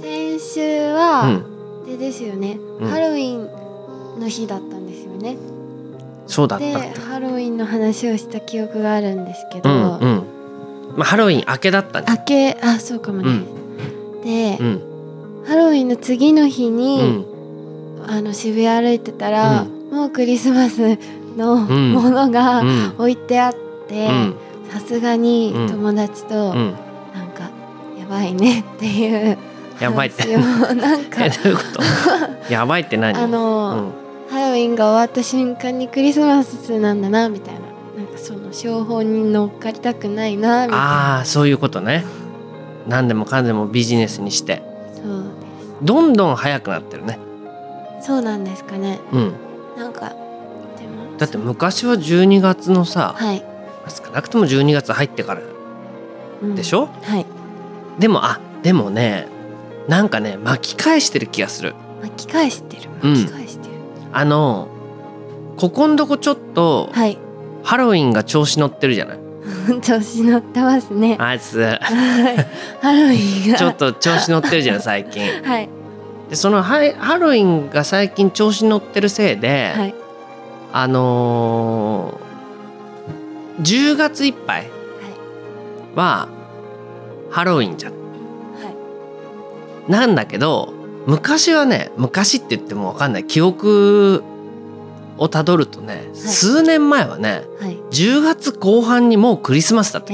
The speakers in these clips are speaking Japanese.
先週は、 うんでですよね、 うんハロウィンの日だったんですよね。 そうだったっでけ。 ハロウィンの話をした記憶があるんですけど、 うんうん。まあハロウィン明けだったんじゃん。 そうかもね、で、 うんハロウィンの次の日うに、 ん渋谷歩いてたら、もうクリスマスのうんものがうん置いてあってうんさすがに友達と、 うん。 なんかやばいねっていうやばいって話をなんかどういうことやばいって何？ ハロウィンが終わった瞬間にクリスマスなんだなみたいな、なんかその商法に乗っかりたくないなみたいな。 ああそういうことね。何でもかんでもビジネスにしてそうです。 どんどん早くなってるね。 そうなんですかね。 うん。 なんかでもだって昔は12月のさ、 はい少なくとも12月入ってからでしょ、 はいでもね、なんかね巻き返してる気がする。 巻き返してるここんとこちょっとはいハロウィンが調子乗ってるじゃない調子乗ってますね。 あいつはいハロウィンがちょっと調子乗ってるじゃん最近。 はいでそのハロウィンが最近調子乗ってるせいで、 はい 10月いっぱいはハロウィンじゃん。なんだけど昔はね、昔って言っても分かんない、記憶をたどるとね、数年前はね、10月後半にもうクリスマスだった。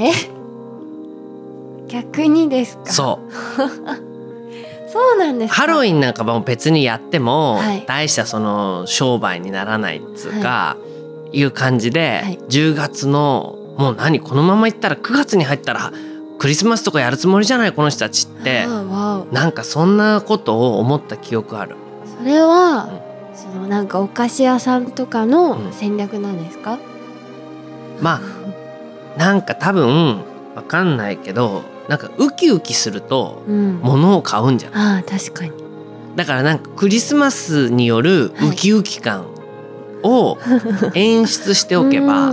逆にですか？ そうそうなんですか。 ハロウィンなんかも別にやっても、 はい大したその商売にならないっつうか、いう感じで、 はい 10月のもうこのままいったら9月に入ったらクリスマスとかやるつもりじゃないこの人たちってなんかそんなことを思った記憶ある。 それは、そのなんかお菓子屋さんとかの戦略なんですか？ まあなんか多分わかんないけど、なんかウキウキすると物を買うんじゃない？ 確かに。 だからなんかクリスマスによるウキウキ感を演出しておけば、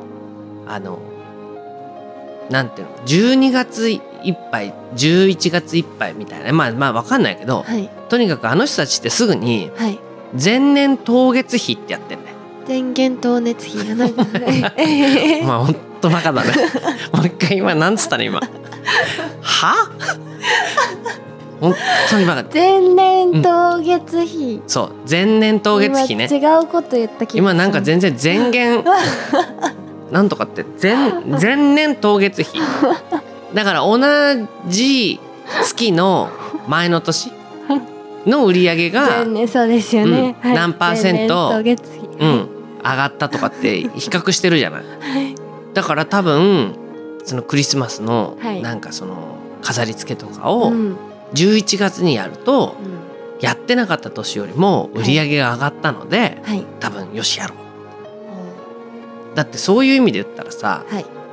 なんていうの、12月いっぱい11月いっぱいみたいな、まあ分かんないけど、とにかくあの人たちってすぐに前年当月比ってやってんね。 前年当月比がなんかまあほんとバカだねもう一回今なんつったの今は本当にバカ。 前年当月比、 そう前年当月比ね。 今違うこと言った気がする。 今なんか全然前言なんとかって前年当月比だから同じ月の前の年の売り上げがそうですよね、 何パーセント前年当月比、 上がったとかって比較してるじゃない、だから多分そのクリスマスのなんかその飾り付けとかを11月にやるとやってなかった年よりも売り上げが上がったので、多分よしやろう。だってそういう意味で言ったらさ、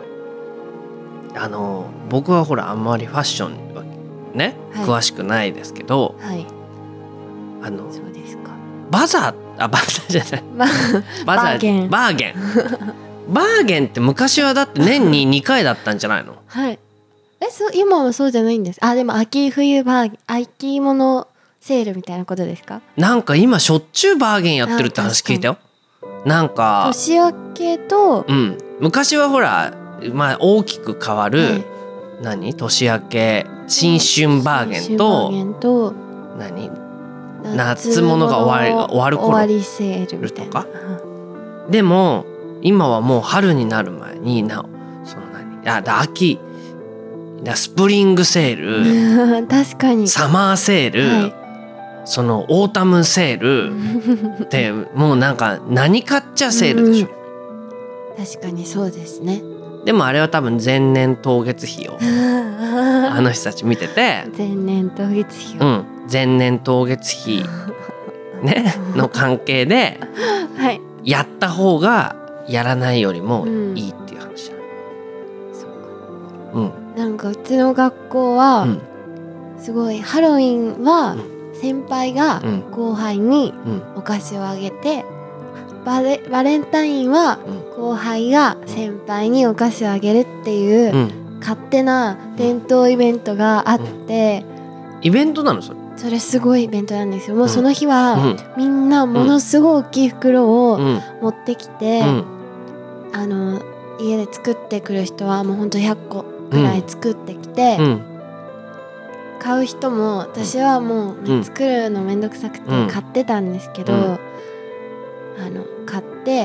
僕はほらあんまりファッションはね、詳しくないですけど、 そうですか。 バザーじゃないバーゲンって昔はだって年に2回だったんじゃないの？ 今はそうじゃないんです。でも秋冬秋物セールみたいなことですか？ なんか今しょっちゅうバーゲンやってるって話聞いたよ。なんか年明けと、 昔はほらまあ大きく変わる、年明け新春バーゲンと夏物が終わる頃終わりセールみたいな。 でも今はもう春になる前に秋スプリングセール確かにサマーセール、そのオータムセールってもうなんか何買っちゃセールでしょ、 確かにそうですね。 でもあれは多分前年当月比をあの人たち見てて前年当月比前年当月比ねの関係でやった方がやらないよりもいいっていう話じゃない。 なんかうちの学校はすごいハロウィンは先輩が後輩にお菓子をあげて、バレンタインは後輩が先輩にお菓子をあげるっていう勝手な伝統イベントがあって、 イベントなのそれすごいイベントなんですよ。もうその日は、みんなものすごい大きい袋を持ってきて、家で作ってくる人はもうほんと100個ぐらい作ってきて、買う人も私はもう、作るのめんどくさくて買ってたんですけど、買って、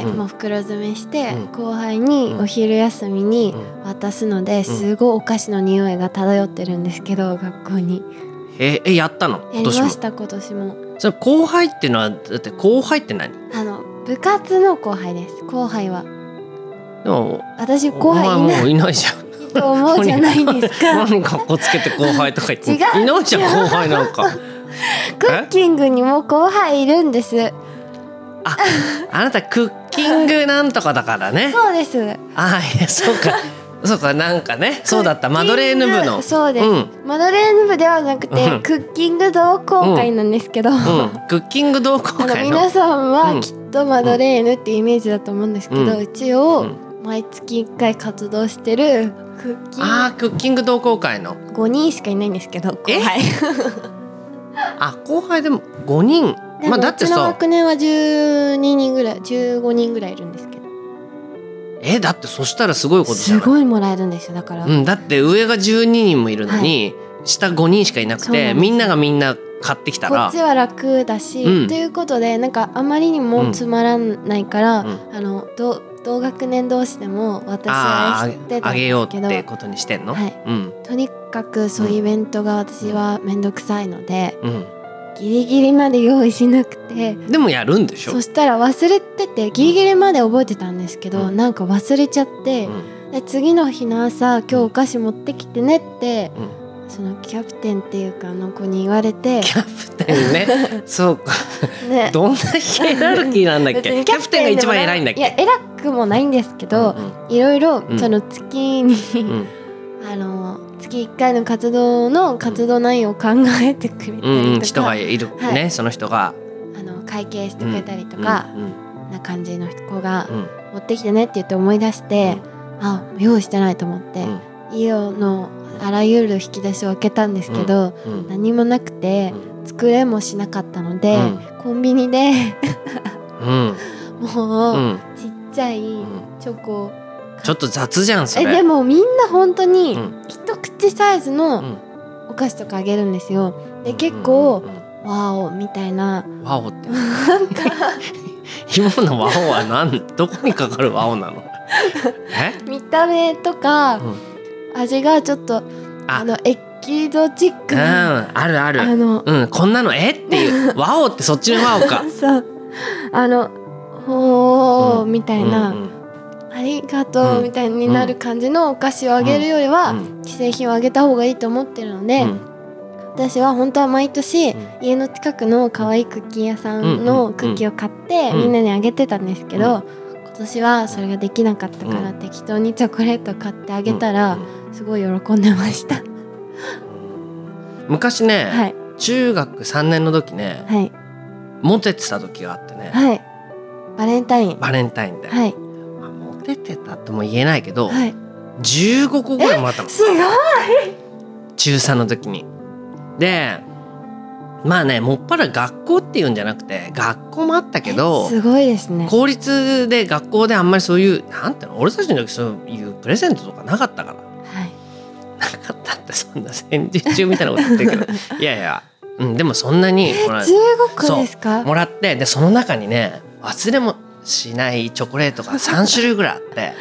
もう袋詰めして、後輩にお昼休みに渡すので、すごいお菓子の匂いが漂ってるんですけど、学校に。 やったの？ やりました、今年も。 それ後輩っていうのは、だって後輩って何？ 部活の後輩です。後輩は。 でも私後輩もういないじゃん。 と思うじゃないですか。 何かっこつけて後輩とか言っていないじゃん後輩なんか。 クッキングにも後輩いるんです。 あなたクッキングなんとかだからね。 そうです。 いやそうかなんかね、そうだった。マドレーヌ部の。 そうです、マドレーヌ部ではなくて、クッキング同好会なんですけど、 クッキング同好会の皆さんはきっとマドレーヌっていうイメージだと思うんですけど、一応、毎月1回活動してるクッキング同好会の 5人しかいないんですけど、後輩。 後輩でも5人。だってさ、うちの学年は12人ぐらい、15人ぐらいいるんですけど。 だってそしたらすごいことじゃない？ すごいもらえるんですよ、だから。 だって上が12人もいるのに、下5人しかいなくて、みんながみんな買ってきたらこっちは楽だし、ということでなんかあまりにもつまらないから、同学年同士でも私は知ってたんですけど、 あげようってことにしてんの？ とにかくそういうイベントが私はめんどくさいので、ギリギリまで用意しなくて。 でもやるんでしょ？ そしたら忘れてて、ギリギリまで覚えてたんですけど、なんか忘れちゃって、で次の日の朝今日お菓子持ってきてねって、そのキャプテンっていうか子に言われて。 キャプテンね。そうか、ね、どんなヒエラルキーなんだっけ？キャプテンが一番偉いんだっけ？ いや偉くもないんですけど、いろいろその月に、月1回の活動内容を考えてくれたりとか、 人がいるね、その人が会計してくれたりとか、な感じの子が持ってきてねって言って思い出して、用意してないと思って、家のあらゆる引き出しを開けたんですけど、何もなくて作れもしなかったので、コンビニでもうちっちゃいチョコ、 ちょっと雑じゃんそれ。 でもみんな本当に一口サイズのお菓子とかあげるんですよ。で結構ワオみたいな。 ワオって今のワオはどこにかかるワオなの？ 見た目とか、味がちょっとエキゾチックな、 あるある、こんなのっていうワオってそっちのワオか。 そうほーみたいな、ありがとうみたいになる感じのお菓子をあげるよりは、既製品をあげた方がいいと思ってるので、私は本当は毎年家の近くの可愛いクッキー屋さんのクッキーを買ってみんなにあげてたんですけど、今年はそれができなかったから適当にチョコレート買ってあげたらすごい喜んでました。 昔ね、中学3年の時ね、モテてた時があってね、 バレンタインで、モテてたとも言えないけど、15個ぐらいもらったの。 すごい。 中3の時に。でもっぱら学校っていうんじゃなくて、学校もあったけど、 すごいですね。 公立で学校であんまりそういうなんていうの、俺たちの時そういうプレゼントとかなかったから、なかったってそんな戦時中みたいなこと言ってるけどいやいや、でもそんなに 15個ですか？ もらって、でその中にね、忘れもしないチョコレートが3種類ぐらいあって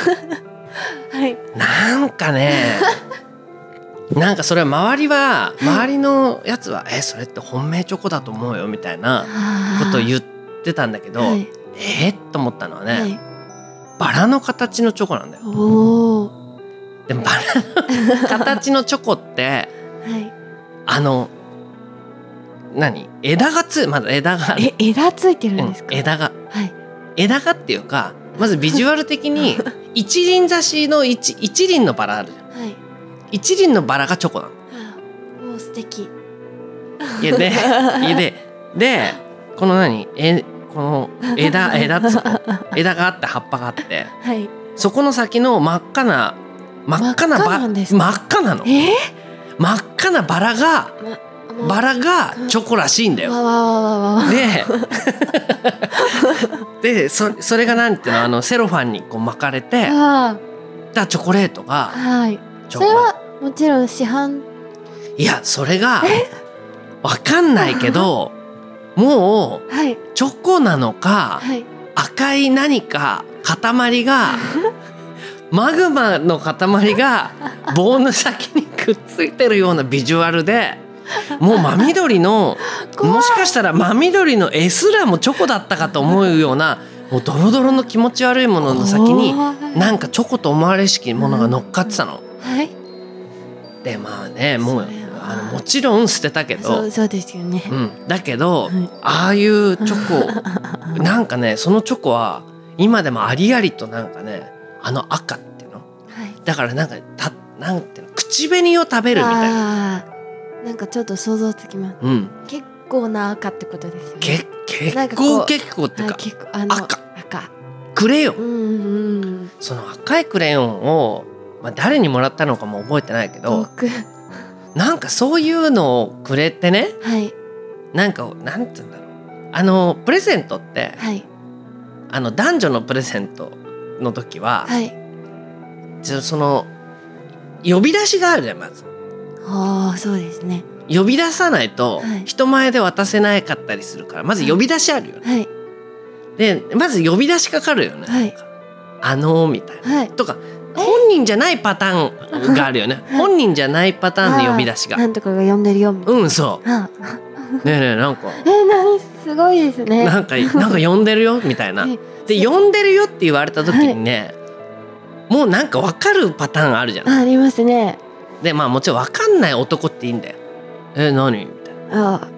なんかねなんかそれは周りのやつはそれって本命チョコだと思うよみたいなことを言ってたんだけど、と思ったのはね、バラの形のチョコなんだよ。でもバラの形のチョコって枝がまだ枝が枝ついてるんですか？ 枝がっていうか、まずビジュアル的に一輪挿しの一輪のバラあるじゃん。一輪のバラがチョコなの。 もう素敵。 でこのこの枝があって葉っぱがあって、そこの先の真っ赤な真っ赤なの。真っ赤なバラがバラがチョコらしいんだよ。でそれがなんていうのセロファンにこう巻かれてだチョコレートが、 はい、それはもちろん市販。 いやそれがわかんないけどもう、はい、チョコなのか、はい、赤い何か塊がマグマの塊が棒の先にくっついてるようなビジュアルでもう真緑のもしかしたら真緑の絵すらもチョコだったかと思うようなもうドロドロの気持ち悪いものの先になんかチョコと思われしきものが乗っかってたの。はい、でまあねもうもちろん捨てたけどそうですよね、 うん、だけど、はい、ああいうチョコなんかねそのチョコは今でもありありとなんかね赤っていうの、はい、だからなんかなんていうの口紅を食べるみたいななんかちょっと想像つきます、うん、結構な赤ってことですよね。 結構っていうか、赤クレヨン、うんうん、その赤いクレヨンを、誰にもらったのかも覚えてないけどなんかそういうのをくれてね、はい、なんて言うんだろうプレゼントって、はい、男女のプレゼントの時は、はい、その呼び出しがあるじゃんまず。 そうですね。 呼び出さないと人前で渡せなかったりするからまず呼び出しあるよね、はい、でまず呼び出しかかるよね、はい、みたいな、はい、とか本人じゃないパターンがあるよね、はい、本人じゃないパターンの呼び出しがなんとかが呼んでるよみたいな。 そうねえなんか何すごいですね。 なんか呼んでるよみたいなで呼んでるよって言われた時にね、もうなんか分かるパターンあるじゃん。 ありますね。 でもちろん分かんない男っていいんだよ。何みたいな。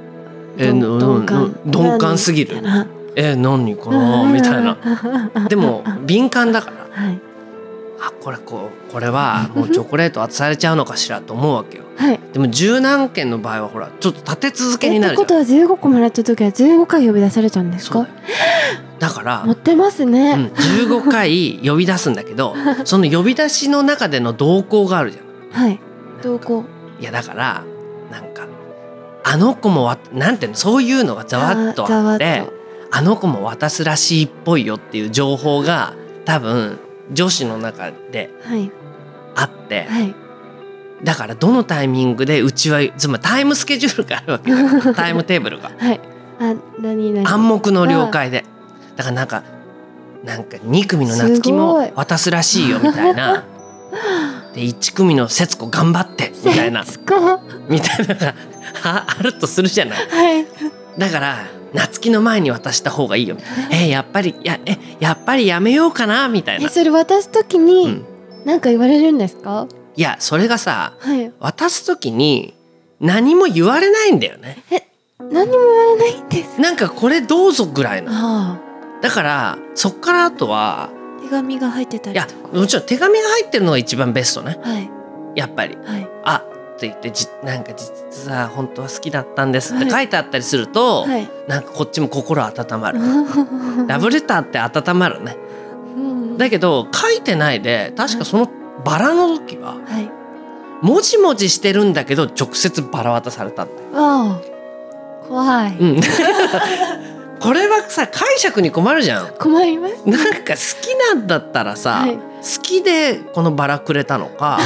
鈍感すぎる。何かなみたいな。でも敏感だから、はい、これはもうチョコレート渡されちゃうのかしらと思うわけよ、はい、でも十何件の場合はほらちょっと立て続けになるじゃん。 ってことは15個もらった時は15回呼び出されちゃうんですか。 だから持ってますね、 15回呼び出すんだけどその呼び出しの中での動向があるじゃん。はい、動向。いやだからなんか子もなんていうのそういうのがざわっとあって子も渡すらしいっぽいよっていう情報が多分女子の中であって、はい、だからどのタイミングでうちはつまりタイムスケジュールがあるわけだタイムテーブルが、はい、暗黙の了解でだからなんか2組の夏希も渡すらしいよみたいなで1組の節子頑張ってみたいなみたいなのがあるとするじゃない、はい、だから夏希の前に渡した方がいいよみたいなやっぱりやめようかなみたいな。 それ渡す時に何か言われるんですか。 いやそれがさ、はい、渡す時に何も言われないんだよね。 何も言われないんです。 なんかこれどうぞぐらいな、だからそっからあとは手紙が入ってたりとか。 いやもちろん手紙が入ってるのが一番ベストね、はい、やっぱり、はい、って言ってなんか実は本当は好きだったんですって書いてあったりすると、はい、なんかこっちも心温まるラブレターって温まるねだけど書いてないで確かそのバラの時は、はい、もじもじしてるんだけど直接バラ渡されたんだよ。 怖い、 これはさ解釈に困るじゃん。 困ります、 なんか好きなんだったらさ、はい、好きでこのバラくれたのか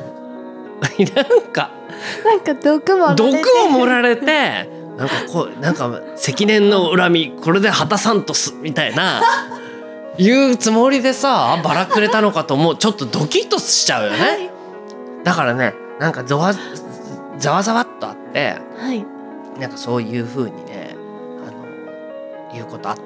なんか毒も盛られてなんか積年の恨みこれで果たさんとすみたいな言うつもりでさバラくれたのかと思うちょっとドキッとしちゃうよね、はい、だからねなんかざわざわっとあって、はい、なんかそういう風にね言うことあった。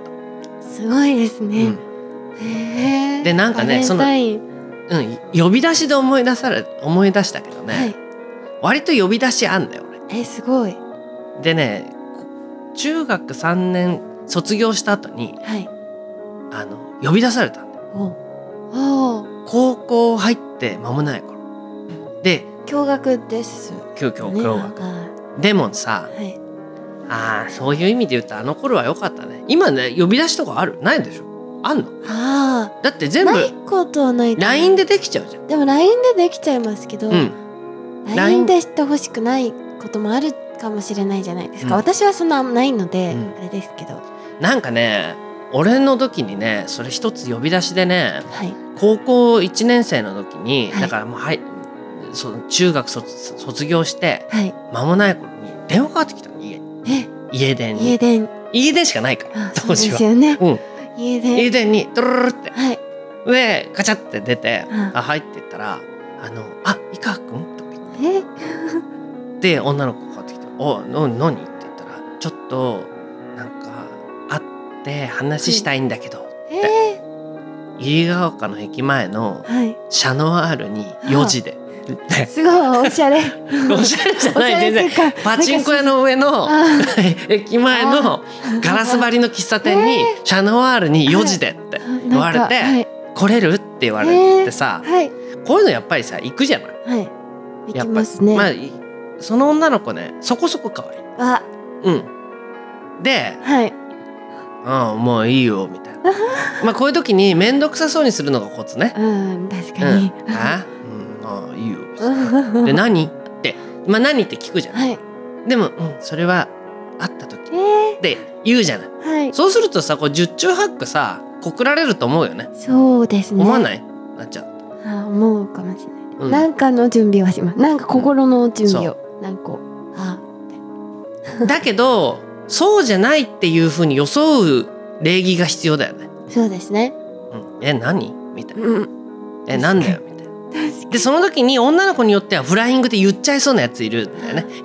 すごいですね、 でなんかねその呼び出しで思い出したけどね、はい、割と呼び出しあんだよね。 すごい。 でね中学3年卒業した後に、はい、呼び出されたんだよ。高校入って間もない頃で共学です、ね、 共学でもさ、はい、そういう意味で言うとあの頃は良かったね。今ね呼び出しとかあるないでしょ。あんの？だって全部ないことはない。 LINE でできちゃうじゃん。 でも LINE でできちゃいますけど、LINE でしてほしくないこともあるってかもしれないじゃないですか、私はそんなないので、あれですけど、 なんかね俺の時にねそれ一つ呼び出しでね、 はい、 高校1年生の時に、だからもうその中学卒業して間もない頃に電話かかってきたの、家電に。家電しかないから当時は。そうですよね。家電にドルルルって、でカチャって出て「あはい」って言ったら「あ井川くん?」とか言ってで女の子がかかってきて「お何?」って言ったら「ちょっとなんか会って話したいんだけど」って百合ヶ丘の駅前のシャノワールに4時で。 すごいおしゃれおしゃれじゃない全然パチンコ屋の上の駅前のガラス張りの喫茶店にシャノワールに4時でって言われて来れるって言われてさ、こういうのやっぱりさ行くじゃない。 行きますね。 まあその女の子ねそこそこ可愛い。でもういいよみたいなまあこういう時に面倒くさそうにするのがコツね。 確かに。 いいよ。で何って、何って聞くじゃん。でも、それは会った時って言うじゃない。そうするとさ、こう十中八九さ告られると思うよね。 そうですね。 思わない？なっちゃう。 思うかもしれない。なんかの準備はします。なんか心の準備をだけどそうじゃないっていう風に装う礼儀が必要だよね。 そうですね。 何みたいな。なんだよ。でその時に女の子によってはフライングで言っちゃいそうなやついるんだよね。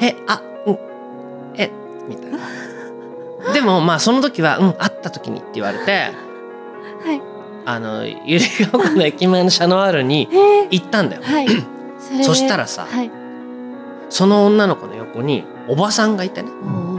みたいな。でもまあその時は会った時にって言われて、百合ヶ丘の駅前のシャノワールに行ったんだよ。そしたらさ、その女の子の横におばさんがいてね。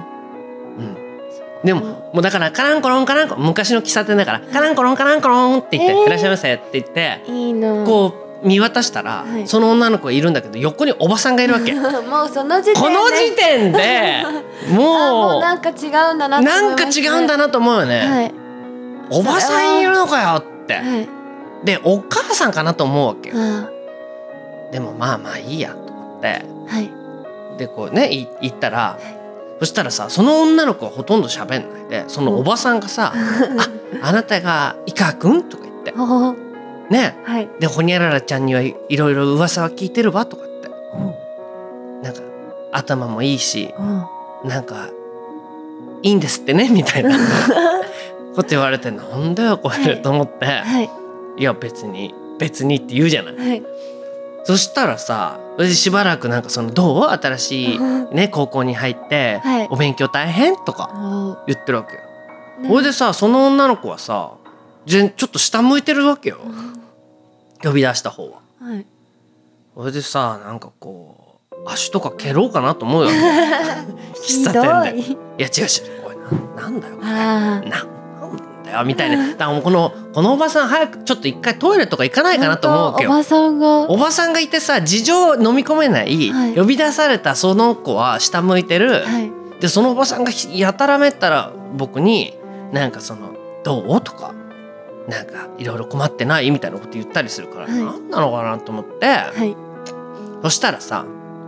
でもうだからカランコロンカランコロン、昔の喫茶店だからカランコロンカランコロンって言って、いらっしゃいませって言ってこう見渡したら、その女の子がいるんだけど横におばさんがいるわけ。 もうその時点でこの時点でもうなんか違うんだなと思いました。 なんか違うんだなと思うよね。おばさんいるのかよって。でお母さんかなと思うわけよ。でもまあいいやと思って、でこうね行ったら、そしたらさその女の子はほとんど喋んないで、そのおばさんがさ「あなたが井川くん?」とか言ってね、でほにゃららちゃんにはいろいろ噂は聞いてるわとかって、なんか頭もいいし、なんかいいんですってねみたいなこと言われて、なんだよこれと思って、いや別にって言うじゃない。そしたらさしばらくなんかどう新しいね高校に入ってお勉強大変とか言ってるわけよ。それでさその女の子はさちょっと下向いてるわけよ。呼び出した方は。それでさなんかこう足とか蹴ろうかなと思うよ喫茶店で。いや違うおいなんだよなんだよみたいな。だからもうこのおばさん早くちょっと一回トイレとか行かないかなと思うわけよ。おばさんがいてさ事情飲み込めない、呼び出されたその子は下向いてる、でそのおばさんがやたらめったら僕になんかどうとかなんかいろいろ困ってないみたいなこと言ったりするから、何なのかなと思って、そしたらさ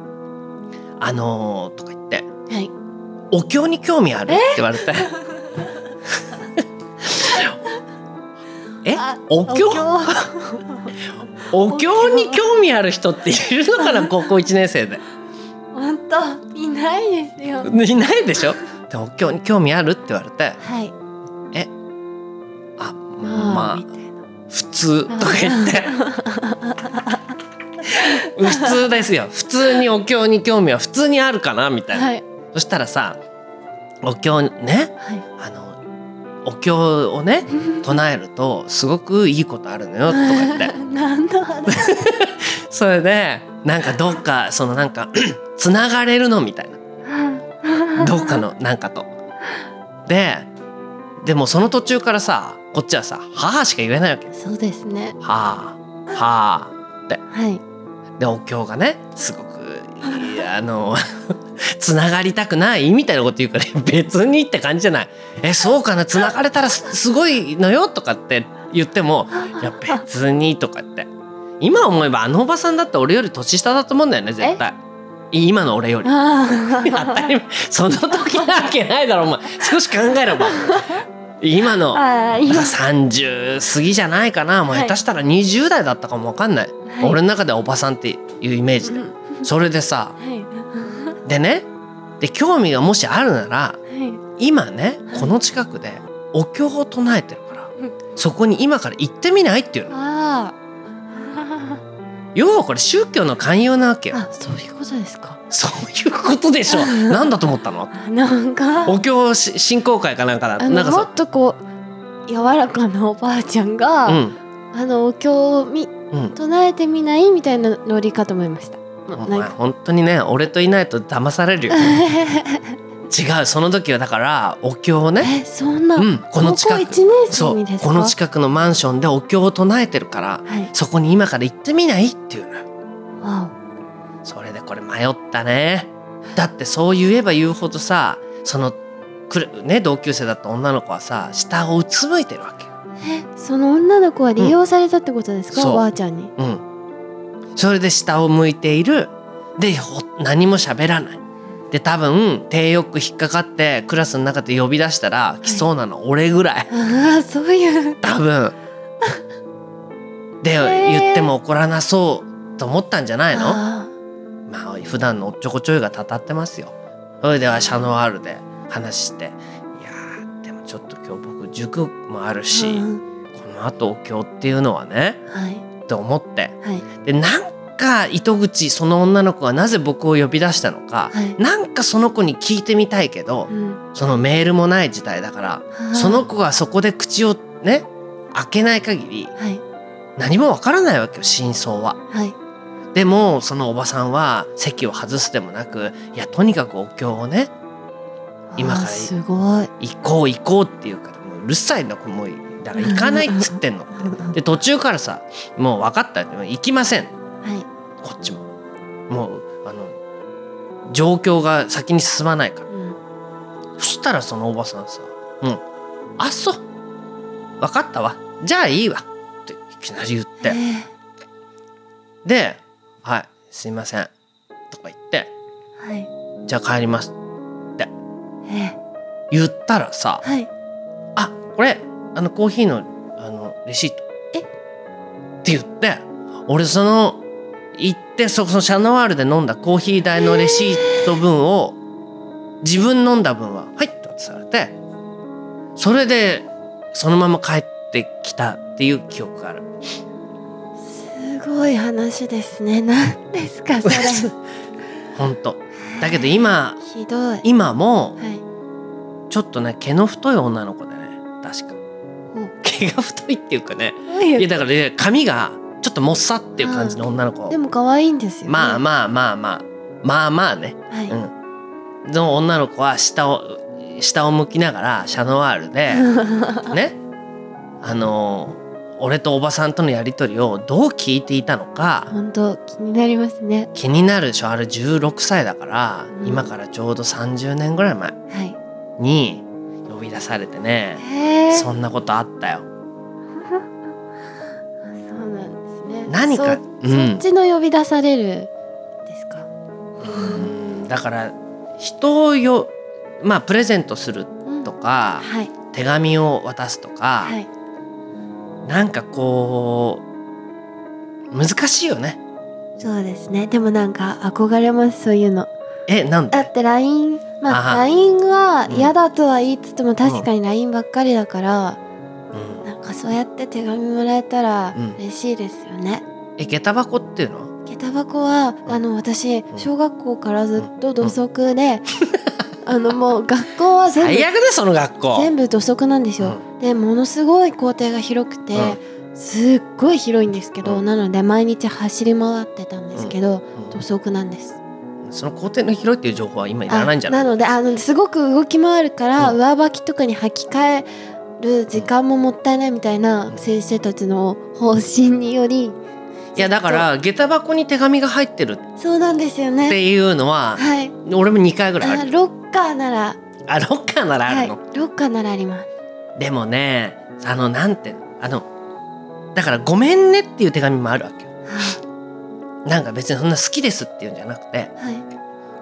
とか言って、お経に興味あるって言われてお経お経に興味ある人っているのかな高校1年生で。 本当いないですよ。 いないでしょ。でお経に興味あるって言われて、まあ普通とか言って普通ですよ。普通にお経に興味は普通にあるかなみたいな。そしたらさお経ね、お経をね唱えるとすごくいいことあるのよとか言ってなんだそれでなんかどっかなんかつながれるのみたいなどっかのなんかと。でもその途中からさこっちはさ「はあ」しか言えないわけ。 そうですね。 はあって。でお経がねすごくつながりたくないみたいなこと言うから別にって感じじゃない。そうかなつながれたらすごいのよとかって言ってもいや別にとかって今思えばおばさんだって俺より年下だと思うんだよね絶対。 今の俺より。当たり前。その時なわけないだろお前。少し考えろお前。今の30過ぎじゃないかな。もう下手したら20代だったかも分かんない、はい、俺の中ではおばさんっていうイメージで、それでさ、でね、で興味がもしあるなら、今ねこの近くでお経を唱えてるから、そこに今から行ってみないっていうの。要はこれ宗教の勧誘なわけよ。 そういうことですか。 そういうことでしょ。なんだと思ったの？ なんかお経親交会かなんかだ。なんかもっとこう柔らかなおばあちゃんが、お経を唱えてみないみたいなノリかと思いました。 お前本当にね、俺といないと騙されるよ。違う、その時はだからお経をね、 そんな、 この近く、 高校1年生にですか？ この近くのマンションでお経を唱えてるから、そこに今から行ってみないっていうのよ。それでこれ迷ったね。だってそう言えば言うほどさ、そのね、同級生だった女の子はさ、下をうつむいてるわけ。 その女の子は利用されたってことですか？おばあちゃんに。 それで下を向いている。で何も喋らない。で多分手よく引っかかってクラスの中で呼び出したら来そうなの俺ぐらい。 そういう多分で言っても怒らなそうと思ったんじゃないの？まあ普段のおっちょこちょいがたたってますよ。それではシャノワールで話して、いやでもちょっと今日僕塾もあるし、この後お経っていうのはね、と思って、でなんか糸口、その女の子がなぜ僕を呼び出したのか、なんかその子に聞いてみたいけど、そのメールもない時代だから、その子がそこで口をね開けない限り、何もわからないわけよ、真相は。でもそのおばさんは席を外すでもなく、いやとにかくお経をね今から行こうっていうから、もううるさいの、もうだから行かないっつってんの。で途中からさ、もう分かった、行きません、こっちももう状況が先に進まないから、そしたらそのおばさんさ、あっそう分かったわ、じゃあいいわっていきなり言って、ではいすいませんとか言って、じゃあ帰りますって言ったらさ、あこれコーヒーのレシートって言って、俺その行ってそのシャノワールで飲んだコーヒー代のレシート分を自分飲んだ分ははいって渡されて、それでそのまま帰ってきたっていう記憶がある。 すごい話ですね。何ですかそれ。 本当。だけど今ひどい。 今もちょっとね毛の太い女の子でね、確か毛が太いっていうかね、いやだからね、髪がちょっともっさっていう感じの女の子。 でも可愛いんですよね。まあね、の女の子は下を向きながらシャノワールでね、俺とおばさんとのやり取りをどう聞いていたのか。 本当気になりますね。 気になるでしょ。あれ16歳だから、今からちょうど30年ぐらい前に呼び出されてね、そんなことあったよ。 そうなんですね。 何かそっちの呼び出されるですか。 だから人をプレゼントするとか、手紙を渡すとか、なんかこう難しいよね。 そうですね。でもなんか憧れます、そういうの。 なんで？ だって LINE、LINE は嫌だとは言いつつも、確かに LINE ばっかりだから、なんかそうやって手紙もらえたら嬉しいですよね。 下駄箱っていうの？ 下駄箱は私小学校からずっと土足で、もう学校は全部最悪で、その学校全部土足なんですよ。でものすごい校庭が広くて、すっごい広いんですけど、なので毎日走り回ってたんですけど、土足なんです。 その校庭の広いっていう情報は今いらないんじゃない？ なのですごく動き回るから、上履きとかに履き替える時間ももったいないみたいな先生たちの方針により、 いやだから下駄箱に手紙が入ってる。 そうなんですよね。 っていうのは、俺も2回ぐらいある。 ロッカーならロッカーならあるの？ ロッカーならあります。 でもね、なんてだからごめんねっていう手紙もあるわけよ。なんか別にそんな好きですっていうんじゃなくて、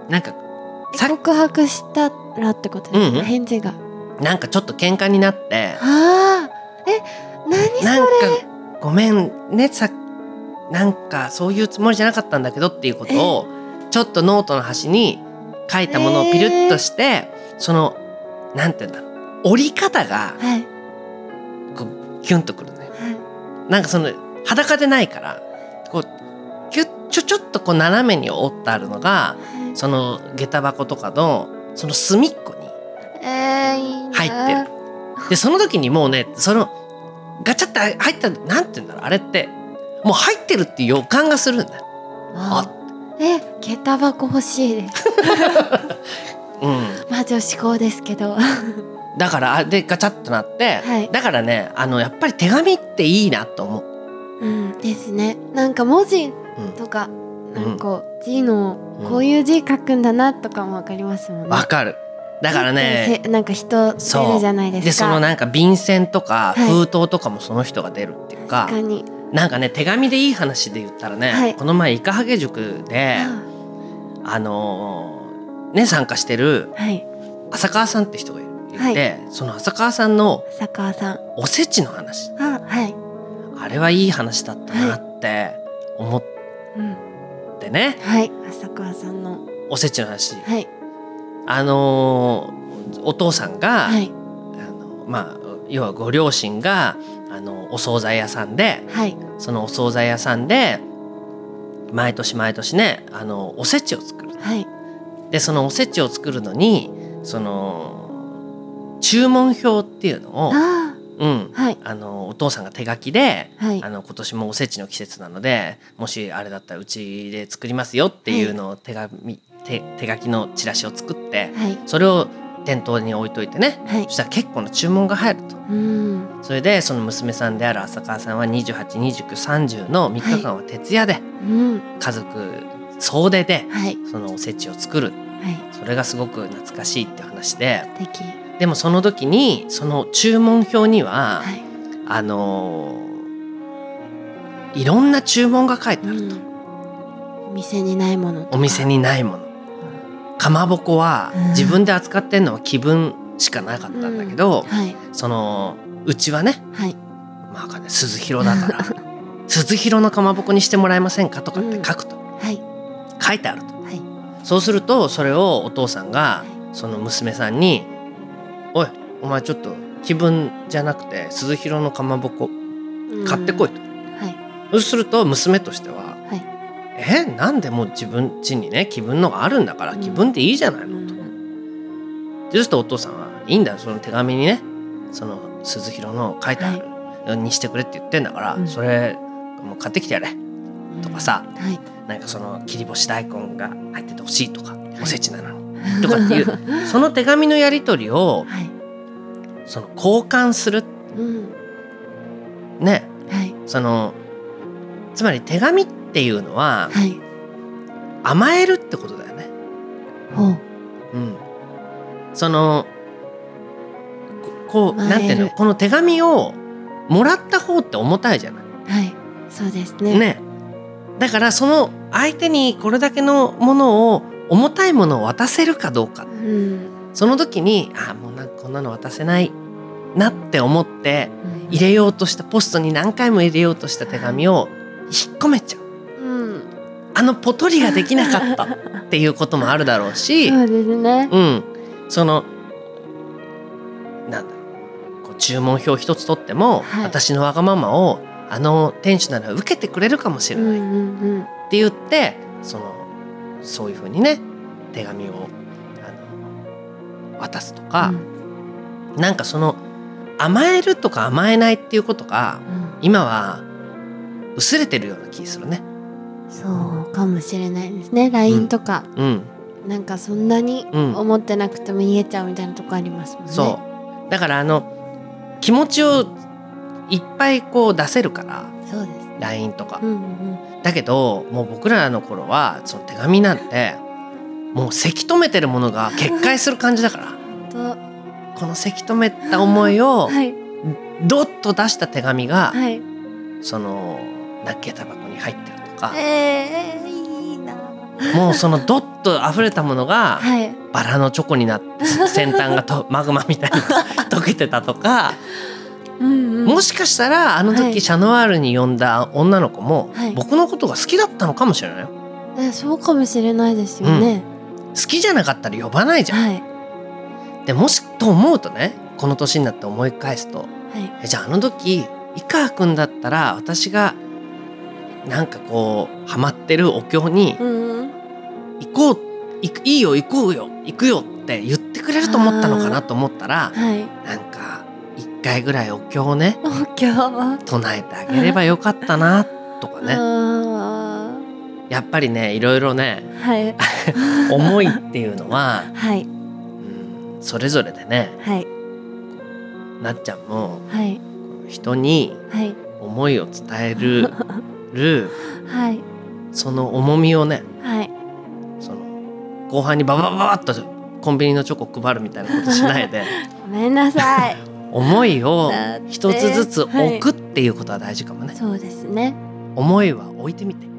なんか告白したらってことですか、返事が。 なんかちょっと喧嘩になって、 何それ、 なんかごめんね、なんかそういうつもりじゃなかったんだけどっていうことをちょっとノートの端に書いたものをピルッとして、そのなんていうんだろう、折り方がこうキュンとくるね、なんかその裸でないからこうちょっとこう斜めに折ってあるのが、その下駄箱とかのその隅っこに入ってる。でその時にもうね、そのガチャって入った、なんていうんだろう、あれってもう入ってるっていう予感がするんだよ。 下駄箱欲しいです。まあ女子校ですけど。 だからでガチャッとなって、だからね、やっぱり手紙っていいなと思う。 ですね。なんか文字とか、なんか字のこういう字書くんだなとかもわかりますもんね。 わかる。だからね、 なんか人出るじゃないですか。 でそのなんか便箋とか封筒とかもその人が出るっていうか、 確かに。 なんかね、手紙でいい話で言ったらね、この前イカハゲ塾で参加してる浅川さんって人がいて、その浅川さんのおせちの話、あれはいい話だったなって思ってね。 浅川さんのおせちの話、お父さんが、要はご両親がお惣菜屋さんで、そのお惣菜屋さんで毎年毎年ね、おせちを作る、でそのおせちを作るのにその注文表っていうのを、お父さんが手書きで、今年もおせちの季節なのでもしあれだったらうちで作りますよっていうのを手書きのチラシを作って、それを店頭に置いといてね、そしたら結構な注文が入ると、それでその娘さんである浅川さんは28、29、30の3日間は徹夜で、家族総出でそのおせちを作る、それがすごく懐かしいって話で、でもその時にその注文表には、いろんな注文が書いてあると、 お店にないものとか、 お店にないもの、かまぼこは自分で扱ってるのは気分しかなかったんだけど、そのうちはね、まあ鈴廣だから鈴廣のかまぼこにしてもらえませんかとかって書くと、書いてあると、そうするとそれをお父さんがその娘さんに「おいお前ちょっと気分じゃなくて鈴廣のかまぼこ買ってこい」と、そうすると娘としては「なんでもう自分家にね気分のがあるんだから気分でいいじゃないの」と。そうするとお父さんは「いいんだよ、その手紙にねその鈴廣の書いてあるようにしてくれって言ってんだから、それもう買ってきてやれ」とかさ、なんかその切り干し大根が入っててほしいとか、おせちなのにとかっていうその手紙のやり取りを、その交換する、ね、そのつまり手紙っていうのは、甘えるってことだよね。そのこうなんていうの、この手紙をもらった方って重たいじゃない。 そうですね。 だからその相手にこれだけのものを、重たいものを渡せるかどうか、その時にもうなんかこんなの渡せないなって思って入れようとしたポストに何回も入れようとした手紙を引っ込めちゃう、ポトリができなかったっていうこともあるだろうし、 そうですね。 そのなんだろう、こう注文表一つ取っても、私のわがままを店主なら受けてくれるかもしれないって言って、そういうふうにね手紙を渡すとか、なんかその甘えるとか甘えないっていうことが、今は薄れてるような気するね。 そうかもしれないですね。 LINE とか、なんかそんなに思ってなくても言えちゃうみたいなとこありますもんね。 そうだから気持ちをいっぱいこう出せるから、 そうですね、 LINE とか、だけどもう僕らの頃はその手紙なんてもうせき止めてるものが決壊する感じだからこのせき止めた思いをドッと出した手紙が、その下駄箱に入ってるとか、 いいなもうそのドッと溢れたものがバラのチョコになって先端がマグマみたいに溶けてたとかもしかしたらあの時シャノワールに呼んだ女の子も僕のことが好きだったのかもしれないよ。 そうかもしれないですよね、 好きじゃなかったら呼ばないじゃん、でもしと思うとね、この年になって思い返すと、じゃああの時井川くんだったら私がなんかこうハマってるお経に行こう、いいよ行こうよ行くよって言ってくれると思ったのかなと思ったら、なんか一回ぐらいお経をね唱えてあげればよかったなとかねやっぱりねいろいろね、思いっていうのは、それぞれでね、なっちゃんも、人に思いを伝える、その重みをね、その後半にババババッとコンビニのチョコ配るみたいなことしないでごめんなさい思いを一つずつ置くっていうことは大事かもね。 そうですね。 思いは置いてみて。